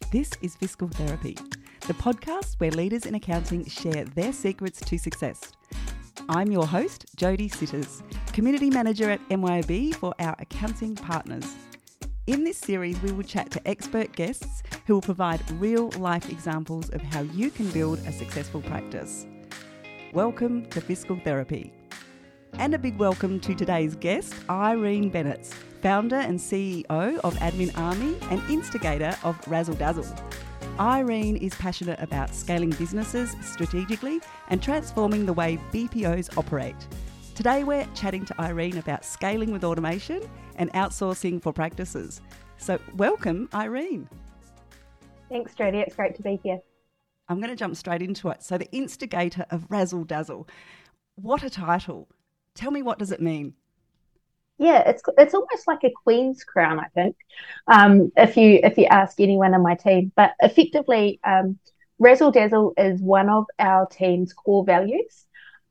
This is Fiscal Therapy, the podcast where leaders in accounting share their secrets to success. I'm your host, Jodie Sitters, Community Manager at MYOB for our accounting partners. In this series, we will chat to expert guests who will provide real-life examples of how you can build a successful practice. Welcome to Fiscal Therapy. And a big welcome to today's guest, Irene Bennetts, founder and CEO of Admin Army and instigator of Razzle Dazzle. Irene is passionate about scaling businesses strategically and transforming the way BPOs operate. Today we're chatting to Irene about scaling with automation and outsourcing for practices. So welcome, Irene. Thanks, Jodie. It's great to be here. I'm going to jump straight into it. So the instigator of Razzle Dazzle. What a title. Tell me, what does it mean? Yeah, it's almost like a queen's crown, I think, if you ask anyone in my team. But effectively, Razzle Dazzle is one of our team's core values.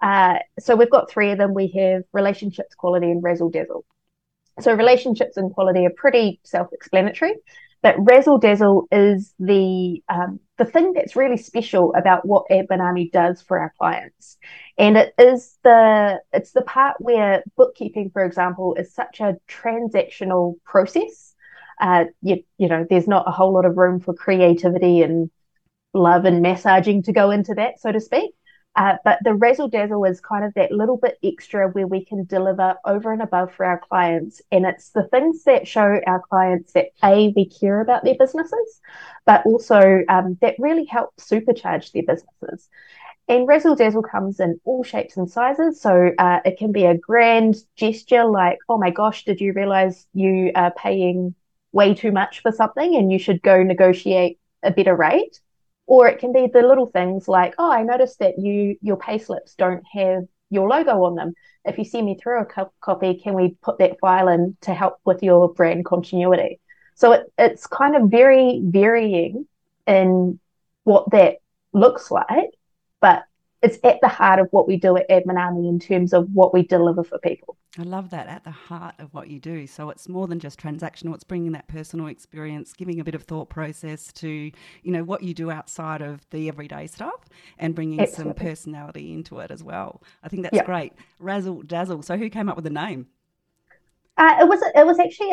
So we've got three of them. We have relationships, quality, and Razzle Dazzle. So relationships and quality are pretty self-explanatory, but Razzle Dazzle is the thing that's really special about what Admin Army does for our clients. And it's the part where bookkeeping, for example, is such a transactional process. You know, there's not a whole lot of room for creativity and love and massaging to go into that, so to speak. But the Razzle Dazzle is kind of that little bit extra where we can deliver over and above for our clients. And it's the things that show our clients that A, we care about their businesses, but also that really help supercharge their businesses. And Razzle Dazzle comes in all shapes and sizes. So it can be a grand gesture like, oh my gosh, did you realize you are paying way too much for something and you should go negotiate a better rate? Or it can be the little things like, oh, I noticed that your pay slips don't have your logo on them. If you send me through a copy, can we put that file in to help with your brand continuity? So it's kind of very varying in what that looks like, but it's at the heart of what we do at Admin Army in terms of what we deliver for people. I love that, at the heart of what you do. So it's more than just transactional, it's bringing that personal experience, giving a bit of thought process to, you know, what you do outside of the everyday stuff and bringing some personality into it as well. I think that's great. Razzle Dazzle. So who came up with the name? It was actually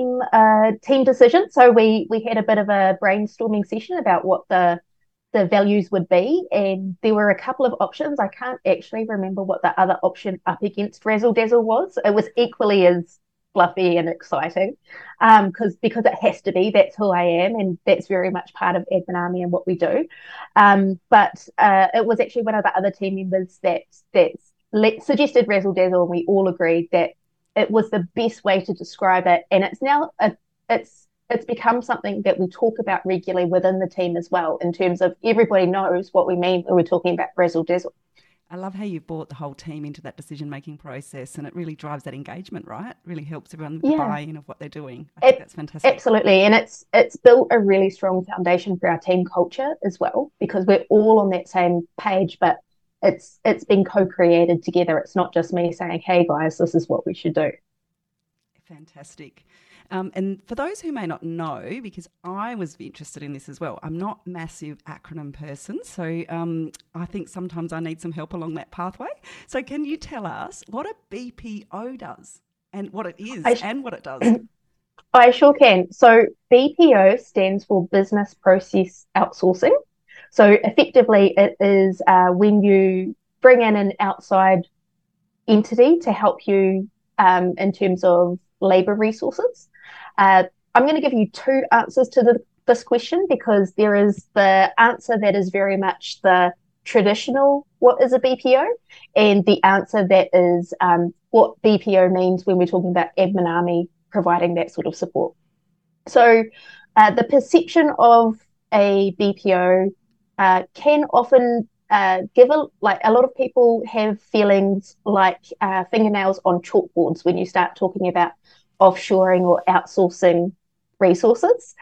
a team decision. So we had a bit of a brainstorming session about what the values would be, and there were a couple of options. I can't actually remember what the other option up against Razzle Dazzle was. It was equally as fluffy and exciting because it has to be. That's who I am, and that's very much part of Admin Army and what we do. But it was actually one of the other team members that suggested Razzle Dazzle, and we all agreed that it was the best way to describe it. And it's now it's become something that we talk about regularly within the team as well, in terms of everybody knows what we mean when we're talking about Razzle Dazzle. I love how you've brought the whole team into that decision-making process, and it really drives that engagement, right? It really helps everyone with the buy-in of what they're doing. I think that's fantastic. Absolutely, and it's built a really strong foundation for our team culture as well, because we're all on that same page, but it's been co-created together. It's not just me saying, hey guys, this is what we should do. Fantastic. And for those who may not know, because I was interested in this as well, I'm not a massive acronym person, so I think sometimes I need some help along that pathway. So can you tell us what a BPO does and what it is and what it does? I sure can. So BPO stands for Business Process Outsourcing. So effectively it is when you bring in an outside entity to help you in terms of labour resources. I'm going to give you two answers to this question, because there is the answer that is very much the traditional, what is a BPO, and the answer that is what BPO means when we're talking about Admin Army providing that sort of support. So the perception of a BPO can often give a lot of people have feelings like fingernails on chalkboards when you start talking about offshoring or outsourcing resources.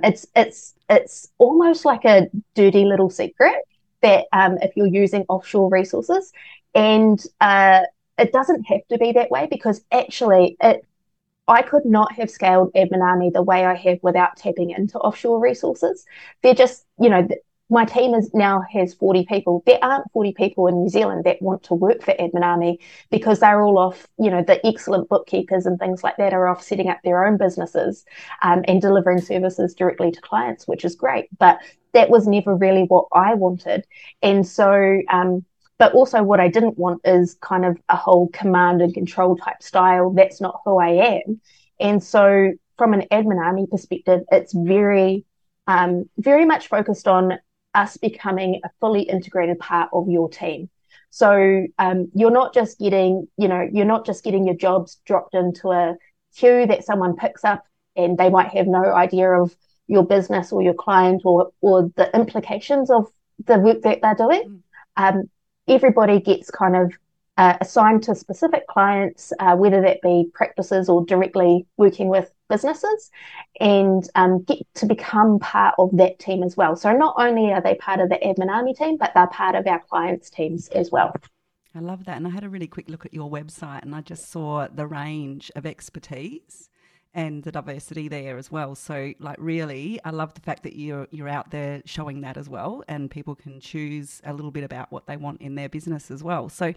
It's almost like a dirty little secret that if you're using offshore resources, and it doesn't have to be that way, because actually I could not have scaled Admin Army the way I have without tapping into offshore resources. They're just, my team is now has 40 people. There aren't 40 people in New Zealand that want to work for Admin Army because they're all off, the excellent bookkeepers and things like that are off setting up their own businesses and delivering services directly to clients, which is great. But that was never really what I wanted. And so, but also what I didn't want is kind of a whole command and control type style. That's not who I am. And so from an Admin Army perspective, it's very, very much focused on us becoming a fully integrated part of your team. So you're not just getting your jobs dropped into a queue that someone picks up and they might have no idea of your business or your client or the implications of the work that they're doing. Everybody gets kind of assigned to specific clients, whether that be practices or directly working with businesses, and get to become part of that team as well. So not only are they part of the Admin Army team, but they're part of our clients' teams as well. I love that. And I had a really quick look at your website and I just saw the range of expertise and the diversity there as well. So really, I love the fact that you're out there showing that as well, and people can choose a little bit about what they want in their business as well. So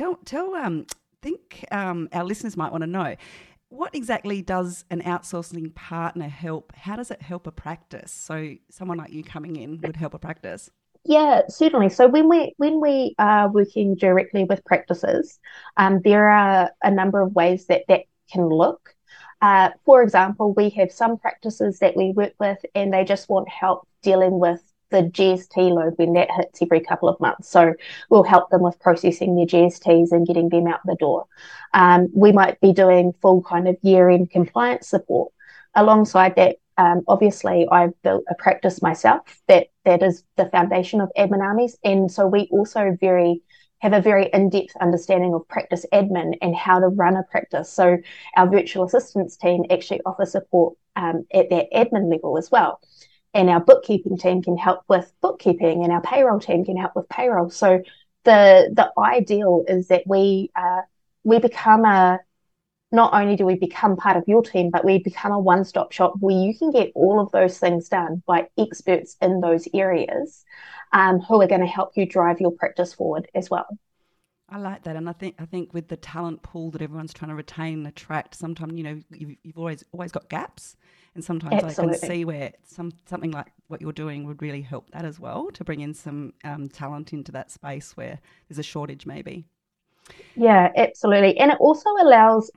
our listeners might want to know, what exactly does an outsourcing partner help? How does it help a practice? So someone like you coming in would help a practice. Yeah, certainly. So when we are working directly with practices, there are a number of ways that can look. For example, we have some practices that we work with and they just want help dealing with the GST load when that hits every couple of months. So we'll help them with processing their GSTs and getting them out the door. We might be doing full kind of year-end compliance support. Alongside that, obviously, I've built a practice myself that is the foundation of Admin Armies. And so we also have a very in-depth understanding of practice admin and how to run a practice. So our virtual assistance team actually offer support at that admin level as well. And our bookkeeping team can help with bookkeeping, and our payroll team can help with payroll. So the ideal is that we become not only do we become part of your team, but we become a one-stop shop where you can get all of those things done by experts in those areas who are going to help you drive your practice forward as well. I like that. And I think with the talent pool that everyone's trying to retain and attract, sometimes, you've always got gaps. And sometimes Absolutely. I can see where something like what you're doing would really help that as well, to bring in some talent into that space where there's a shortage maybe. Yeah, absolutely. And it also allows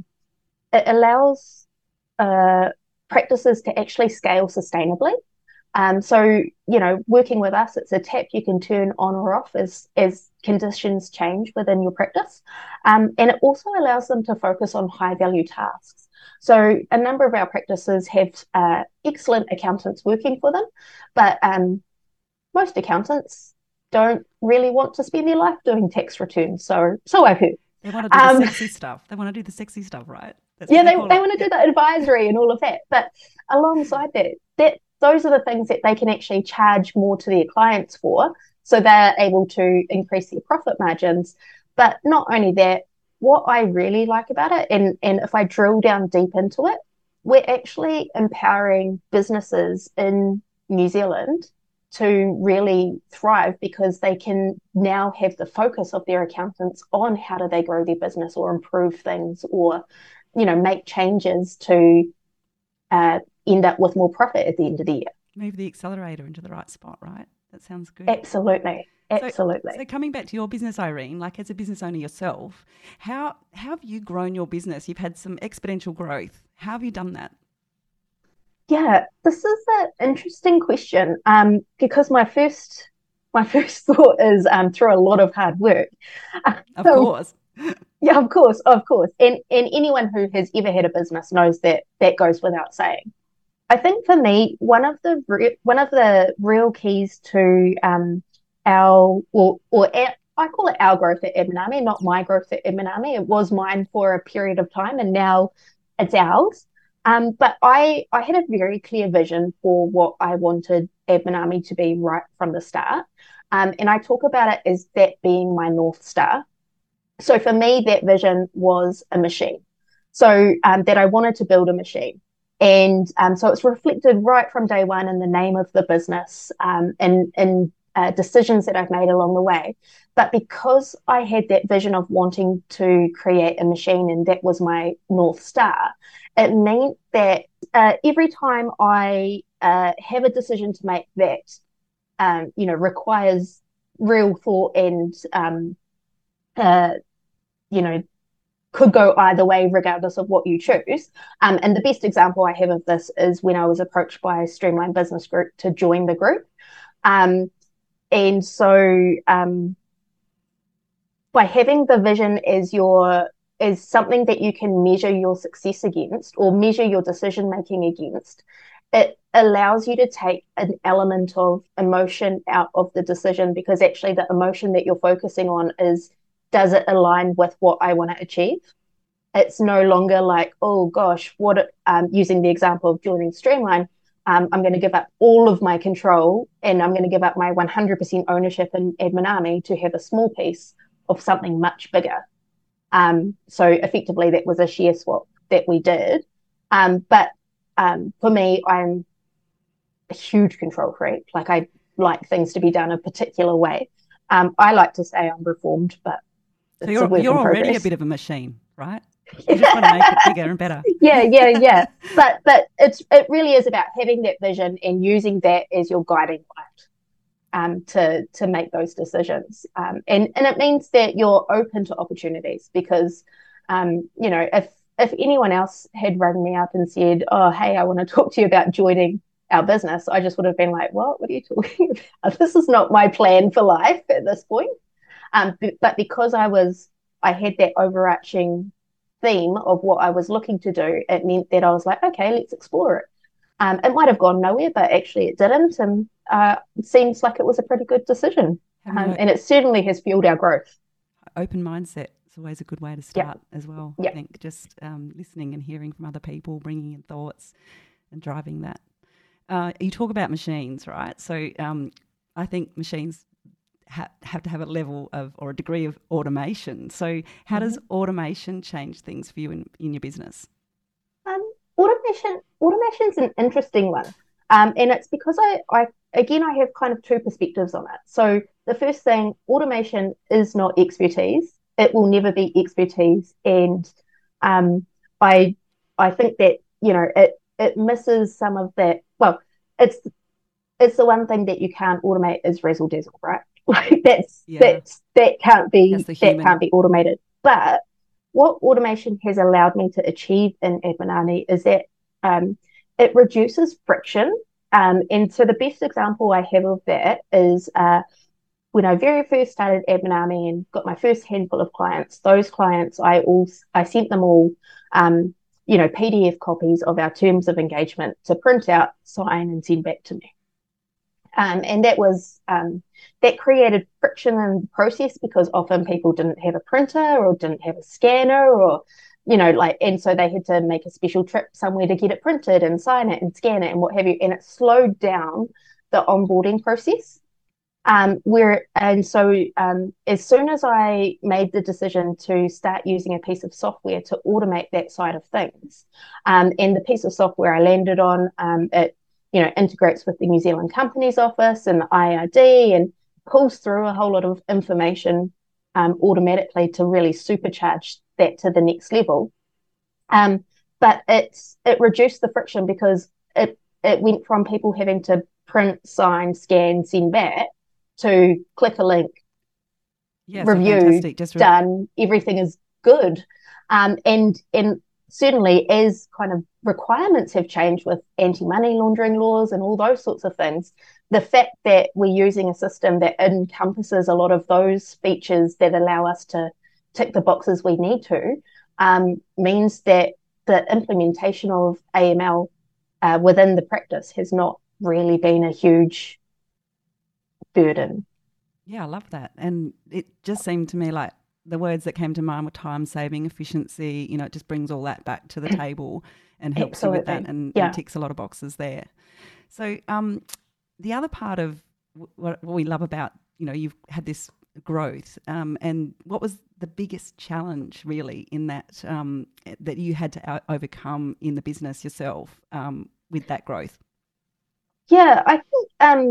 practices to actually scale sustainably. So, working with us, it's a tap you can turn on or off as conditions change within your practice. And it also allows them to focus on high value tasks. So a number of our practices have excellent accountants working for them, but most accountants don't really want to spend their life doing tax returns. So I've heard. They want to do the sexy stuff. They want to do the sexy stuff, right? They want to do the advisory and all of that. But alongside that those are the things that they can actually charge more to their clients for, so they're able to increase their profit margins. But not only that, what I really like about it, and if I drill down deep into it, we're actually empowering businesses in New Zealand to really thrive, because they can now have the focus of their accountants on how do they grow their business or improve things or, make changes to end up with more profit at the end of the year. Move the accelerator into the right spot, right? That sounds good. Absolutely. So coming back to your business, Irene, as a business owner yourself, how have you grown your business? You've had some exponential growth. How have you done that? Yeah, this is an interesting question because my first thought is through a lot of hard work. Of course. Yeah, of course. And anyone who has ever had a business knows that goes without saying. I think for me, one of the real keys to I call it our growth at Admin Army, not my growth at Admin Army. It was mine for a period of time, and now it's ours. But I had a very clear vision for what I wanted Admin Army to be right from the start. And I talk about it as that being my North Star. So for me, that vision was a machine. So that I wanted to build a machine. And so it's reflected right from day one in the name of the business, and decisions that I've made along the way. But because I had that vision of wanting to create a machine and that was my North Star, it meant that every time I have a decision to make that, requires real thought and, uh, you know, could go either way regardless of what you choose. And the best example I have of this is when I was approached by Streamline Business Group to join the group. And so by having the vision as something that you can measure your success against or measure your decision making against, it allows you to take an element of emotion out of the decision, because actually the emotion that you're focusing on is, does it align with what I want to achieve? It's no longer like, oh gosh, using the example of joining Streamline, I'm going to give up all of my control and I'm going to give up my 100% ownership in Admin Army to have a small piece of something much bigger. So effectively that was a share swap that we did. But for me, I'm a huge control freak. Like, I like things to be done a particular way. I like to say I'm reformed, but so you're already a bit of a machine, right? You just want to make it bigger and better. Yeah. But it really is about having that vision and using that as your guiding light to make those decisions. And it means that you're open to opportunities, because if anyone else had rung me up and said, oh, hey, I want to talk to you about joining our business, I just would have been like, what are you talking about? This is not my plan for life at this point. But because I had that overarching theme of what I was looking to do, it meant that I was like, okay, let's explore it. It might have gone nowhere, but actually it didn't. And it seems like it was a pretty good decision. And it certainly has fueled our growth. Open mindset is always a good way to start as well. I think just listening and hearing from other people, bringing in thoughts and driving that. You talk about machines, right? So I think machines have to have a level of or a degree of automation. So how does automation change things for you in your business? Automation's an interesting one. And it's because I have kind of two perspectives on it. So the first thing, automation is not expertise. It will never be expertise. And I think that, it misses some of that. Well, it's the one thing that you can't automate is razzle dazzle, right? Like that can't be automated. But what automation has allowed me to achieve in Admin Army is that it reduces friction. And so the best example I have of that is when I very first started Admin Army and got my first handful of clients. Those clients, I sent them all PDF copies of our terms of engagement to print out, sign, and send back to me. And that created friction in the process, because often people didn't have a printer or didn't have a scanner, or and so they had to make a special trip somewhere to get it printed and sign it and scan it and what have you, and it slowed down the onboarding process. As soon as I made the decision to start using a piece of software to automate that side of things, and the piece of software I landed on, it integrates with the New Zealand Companies Office and the IRD and pulls through a whole lot of information automatically to really supercharge that to the next level. But it reduced the friction, because it went from people having to print, sign, scan, send back to click a link, review, done, everything is good. And certainly as kind of requirements have changed with anti-money laundering laws and all those sorts of things, the fact that we're using a system that encompasses a lot of those features that allow us to tick the boxes we need to means that the implementation of AML within the practice has not really been a huge burden. Yeah, I love that. And it just seemed to me like the words that came to mind were time saving, efficiency. It just brings all that back to the table and helps you with that and ticks a lot of boxes there. So the other part of what we love about, you've had this growth, and what was the biggest challenge really in that that you had to overcome in the business yourself with that growth? Yeah, I think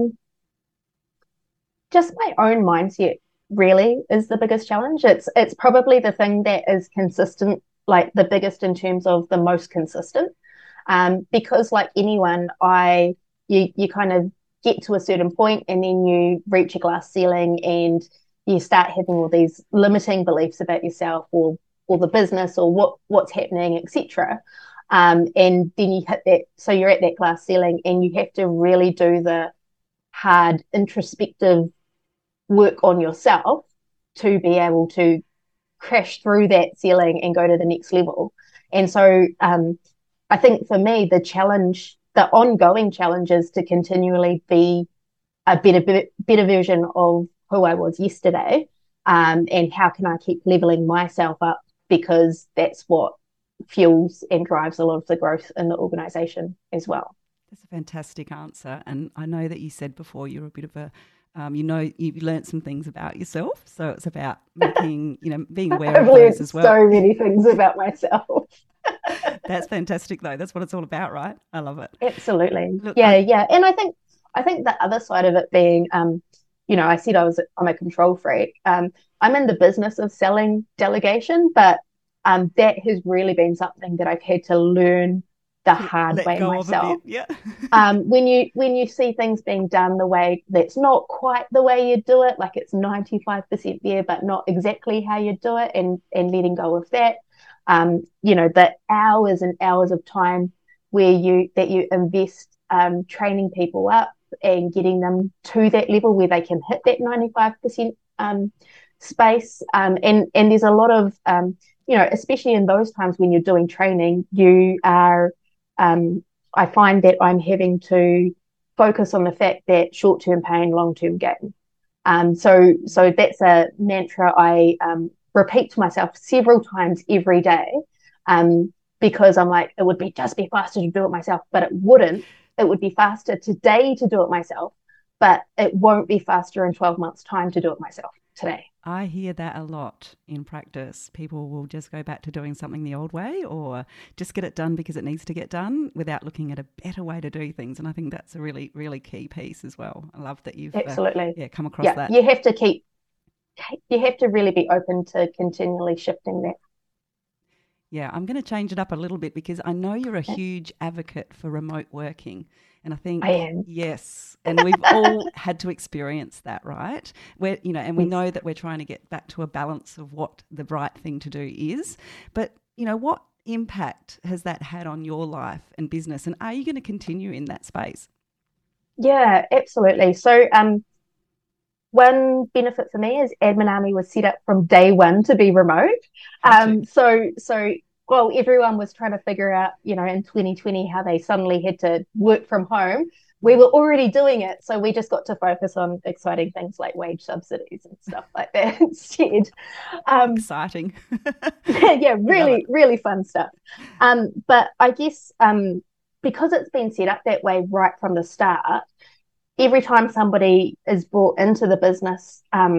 just my own mindset really is the biggest challenge. It's probably the thing that is consistent, like the biggest in terms of the most consistent. Because like anyone, you kind of get to a certain point and then you reach a glass ceiling and you start having all these limiting beliefs about yourself or the business or what's happening, etc. And then you hit that, so you're at that glass ceiling and you have to really do the hard introspective work on yourself to be able to crash through that ceiling and go to the next level. And so I think for me, the ongoing challenge is to continually be a better version of who I was yesterday. And how can I keep leveling myself up, because that's what fuels and drives a lot of the growth in the organization as well. That's a fantastic answer. And I know that you said before you're a bit of a, you've learned some things about yourself. So it's about making, being aware of those as well. So many things about myself. That's fantastic though. That's what it's all about, right? I love it. Absolutely. Look, yeah. And I think the other side of it being, I said I'm a control freak. I'm in the business of selling delegation, but that has really been something that I've had to learn the hard way myself. Yeah. When you see things being done the way that's not quite the way you do it, like it's 95% there, but not exactly how you do it, and letting go of that. The hours and hours of time you invest training people up and getting them to that level where they can hit that 95% space. And there's a lot of, especially in those times when you're doing training, you are, I find that I'm having to focus on the fact that short-term pain, long-term gain. So that's a mantra I repeat to myself several times every day, because I'm like, it would just be faster to do it myself, but it wouldn't. It would be faster today to do it myself, but it won't be faster in 12 months' time to do it myself today. I hear that a lot in practice. People will just go back to doing something the old way, or just get it done because it needs to get done without looking at a better way to do things. And I think that's a really, really key piece as well. I love that you've absolutely come across that. You have to really be open to continually shifting that. Yeah, I'm going to change it up a little bit because I know you're a huge advocate for remote working. And I think, I am. Yes, and we've all had to experience that, right? And we know that we're trying to get back to a balance of what the right thing to do is. But, what impact has that had on your life and business? And are you going to continue in that space? Yeah, absolutely. So one benefit for me is Admin Army was set up from day one to be remote. Well, everyone was trying to figure out, in 2020 how they suddenly had to work from home. We were already doing it, so we just got to focus on exciting things like wage subsidies and stuff like that instead. Exciting. Yeah, really, really fun stuff. But I guess because it's been set up that way right from the start, every time somebody is brought into the business,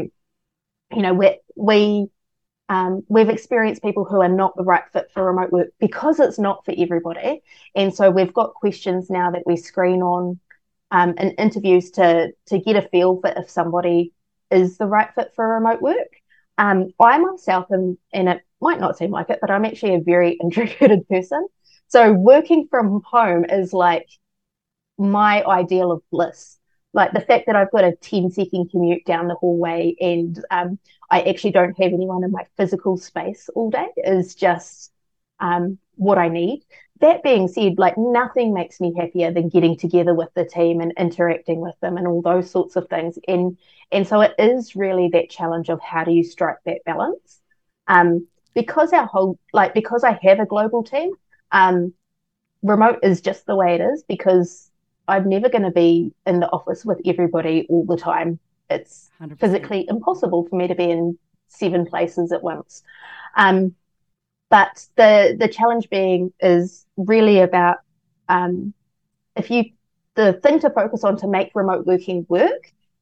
we've experienced people who are not the right fit for remote work because it's not for everybody. And so we've got questions now that we screen on in interviews to get a feel for if somebody is the right fit for remote work. I myself am, and it might not seem like it, but I'm actually a very introverted person. So working from home is like my ideal of bliss. Like the fact that I've got a 10-second commute down the hallway and I actually don't have anyone in my physical space all day is just what I need. That being said, like nothing makes me happier than getting together with the team and interacting with them and all those sorts of things. And so it is really that challenge of how do you strike that balance? Because I have a global team, remote is just the way it is because I'm never going to be in the office with everybody all the time. It's 100%. Physically impossible for me to be in 7 places at once. But the challenge being is really about the thing to focus on to make remote working work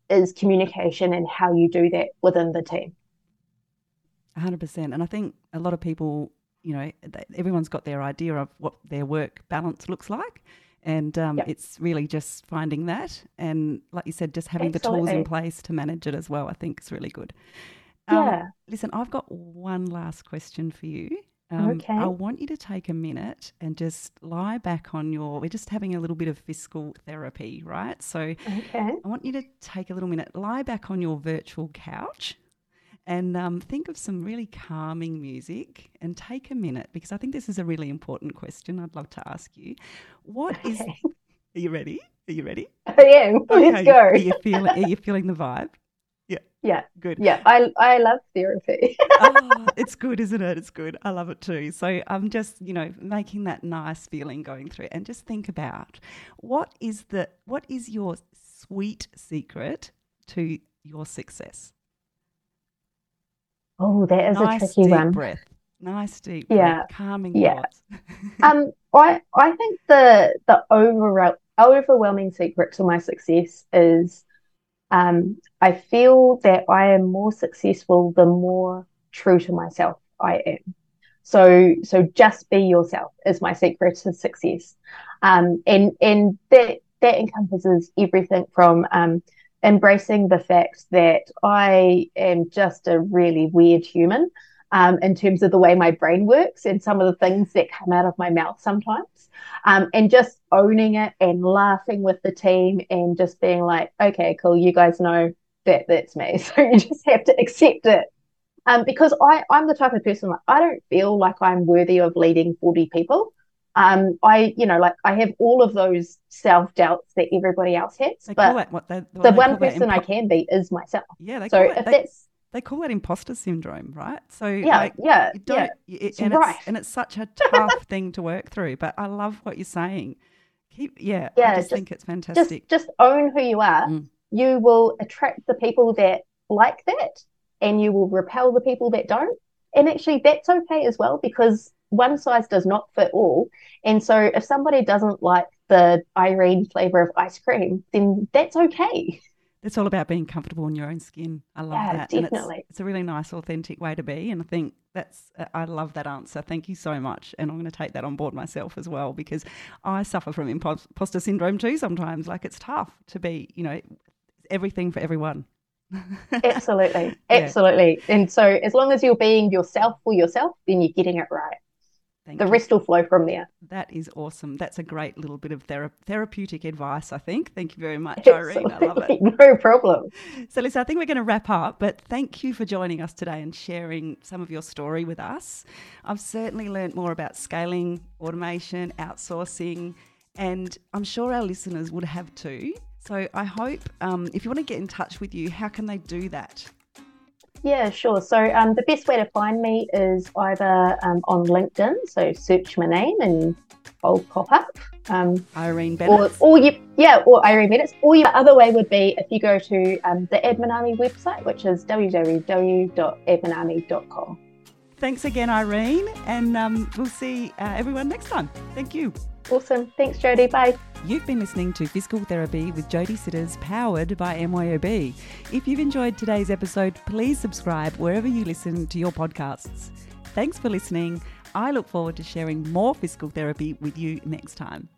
is communication and how you do that within the team. 100%. And I think a lot of people, everyone's got their idea of what their work balance looks like. And it's really just finding that. And like you said, just having the tools in place to manage it as well, I think is really good. Listen, I've got one last question for you. Okay. I want you to take a minute and just lie back on we're just having a little bit of fiscal therapy, right? So I want you to take a little minute, lie back on your virtual couch and think of some really calming music and take a minute, because I think this is a really important question I'd love to ask you. Are you ready? Are you ready? I am. Okay. Let's go. Are you feeling the vibe? Yeah. Yeah. Good. Yeah. I love therapy. It's good, isn't it? It's good. I love it too. So I'm just, making that nice feeling going through, and just think about what is your sweet secret to your success? Oh, that is a tricky one. Nice deep breath. Calming thoughts. I think the overwhelming secret to my success is I feel that I am more successful the more true to myself I am. So just be yourself is my secret to success. And that encompasses everything from embracing the fact that I am just a really weird human in terms of the way my brain works and some of the things that come out of my mouth sometimes, and just owning it and laughing with the team and just being like, okay, cool, you guys know that's me. So you just have to accept it. Because I'm the type of person, I don't feel like I'm worthy of leading 40 people. I have all of those self-doubts that everybody else has, but the one person I can be is myself. Yeah, they call that imposter syndrome, right? So it's such a tough thing to work through. But I love what you're saying. I just think it's fantastic. Just own who you are. You will attract the people that like that, and you will repel the people that don't. And actually, that's okay as well, because one size does not fit all. And so if somebody doesn't like the Irene flavor of ice cream, then that's okay. It's all about being comfortable in your own skin. I love that. Definitely. And it's a really nice, authentic way to be. And I think I love that answer. Thank you so much. And I'm going to take that on board myself as well, because I suffer from imposter syndrome too sometimes. Like, it's tough to be, everything for everyone. Absolutely. Absolutely. And so as long as you're being yourself for yourself, then you're getting it right. The rest will flow from there. That is awesome. That's a great little bit of therapeutic advice, I think. Thank you very much, Irene. I love it. No problem. So, Lisa, I think we're going to wrap up, but thank you for joining us today and sharing some of your story with us. I've certainly learned more about scaling, automation, outsourcing, and I'm sure our listeners would have too. So I hope if you want to get in touch with you, how can they do that? Yeah, sure. So the best way to find me is either on LinkedIn, so search my name and I'll pop up. Irene Bennett. Or Irene Bennett. Or the other way would be if you go to the Admin Army website, which is www.adminarmy.com. Thanks again, Irene, and we'll see everyone next time. Thank you. Awesome. Thanks, Jodie. Bye. You've been listening to Fiscal Therapy with Jodie Sitters, powered by MYOB. If you've enjoyed today's episode, please subscribe wherever you listen to your podcasts. Thanks for listening. I look forward to sharing more fiscal therapy with you next time.